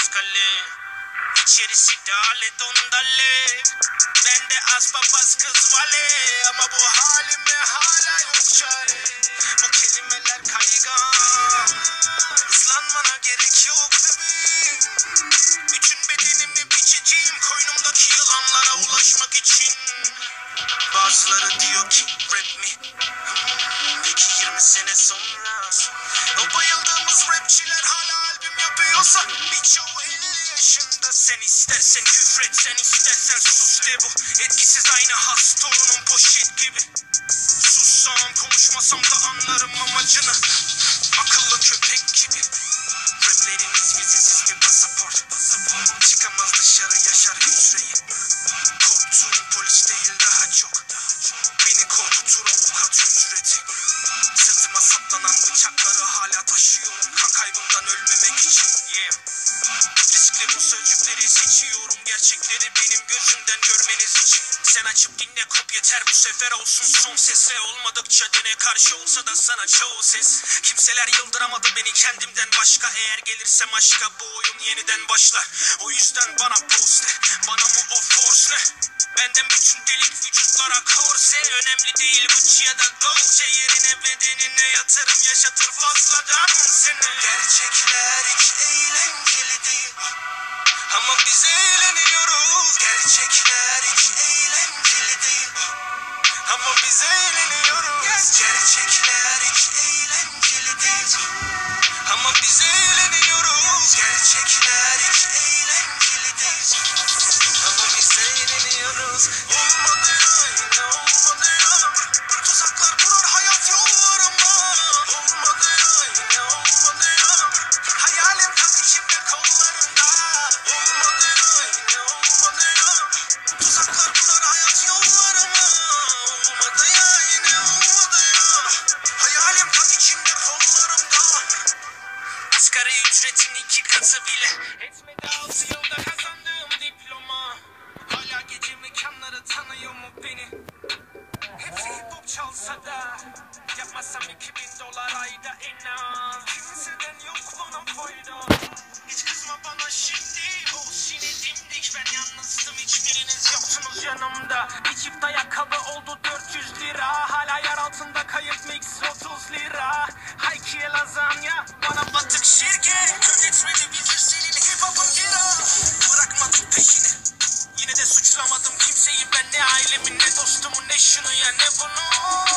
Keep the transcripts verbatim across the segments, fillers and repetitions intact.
kalem. İçerisi dale dondale. Ben de az papaz kız vale. Ama bu halime hala yok çare. Bu kelimeler kaygan. Islanmana gerek yok bebeğim. Bütün bedenimi biçeceğim koynumdaki yılanlara ulaşmak için. Bazıları diyor ki rap mi? Hmm, peki yirmi sene sonra o bayıldığımız rapçiler hala albüm yapıyorsa birçoğu elli yaşında. Sen istersen küfret, sen istersen sus de bu. Etkisiz aynı has torunun poşet gibi. Sussam konuşmasam da anlarım amacını. Akıllı köpek gibi. Rapleriniz vizesiz bir pasaport. Çıkamaz dışarı yaşar hücreyi. Korktuğum polis değil daha çok. Beni korkutur avukat ücreti. Sırtıma saplanan bıçakları hala taşıyorum. Kan kaybından ölmemek için. Yeah. Riskli bu sözcükleri seçiyorum. Gerçekleri benim gözümden görmeniz için. Sen açıp dinle kop yeter bu sefer olsun son ses. Ve olmadıkça dene karşı olsa da sana çoğu ses. Kimseler yıldıramadı beni kendimden başka. Eğer gelirsem aşka bu oyun yeniden başlar. O yüzden bana post de. Bana mı o force ne? Benden bütün delik vücutlara korse. Önemli değil Gucci ya da Dolce. Yerine bedenine yatırım yaşatır fazladan on sene. Gerçekler hiç eğlenceli değil. Ama biz eğleniyoruz. Gerçekler hiç eğlenceli değil. Ama biz eğleniyoruz. Gerçekler hiç eğlenceli değil. Ama biz eğleniyoruz. Gerçekler hiç eğlenceli değil. Ama biz eğleniyoruz. Olmadı ya yine olmadı ya. Tuzaklar kurar hayat yollarıma. Olmadı ya yine olmadı ya. Hayalim tak içimde kollarımda. Olmadı ya yine olmadı ya. Tuzaklar kurar hayat yollarıma. Olmadı ya yine olmadı ya. Hayalim tak içimde kollarımda. Asgari ücretin iki katı bile etmedi altı yılda kazandığım diploma. Hala gece mekanları tanıyor mu beni? Hepsi hip hop çalsa da yapmasam iki bin dolar ayda en az. Kimseden yok bana fayda. Hiç kızma bana şimdi. O sine dimdik ben yalnızdım. Hiçbiriniz yoktunuz yanımda. Bir çift ayakkabı oldu dört yüz lira. Hala yer altında kayıp mix otuz lira. Haykiye lazanya bana batık şirket. Ödetmedi bizi senin hip hop'un kira. Bırakmadık peşini. Yine de suçlamadım kimseyi ben, ne ailemi ne dostumu ne şunu ya ne bunu.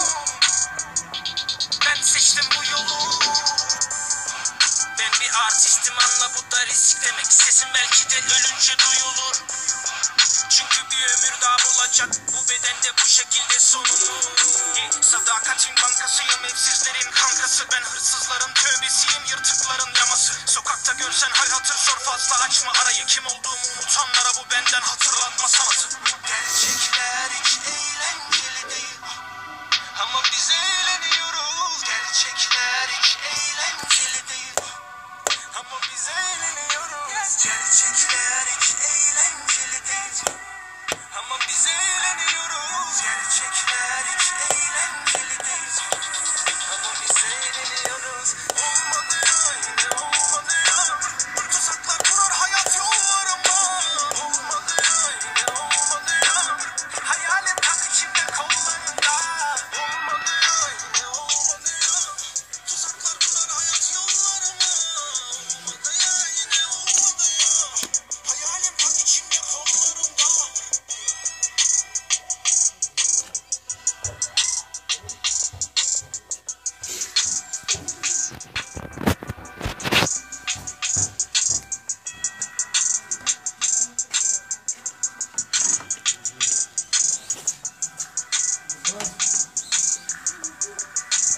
Ben seçtim bu yolu. Ben bir artistim anla bu da risk demek. Sesim belki de ölünce duyulur. Çünkü bir ömür daha bulacak bu bedende bu şekilde sonunu. Sadakatin bankasıyım evsizlerin kankası. Ben hırsızların tövbesiyim yırtıkların yaması. Sokakta görsen hal hatır sor fazla açma arayı. Kim olduğumu unutanlara bu benden hatırlatma sanatı.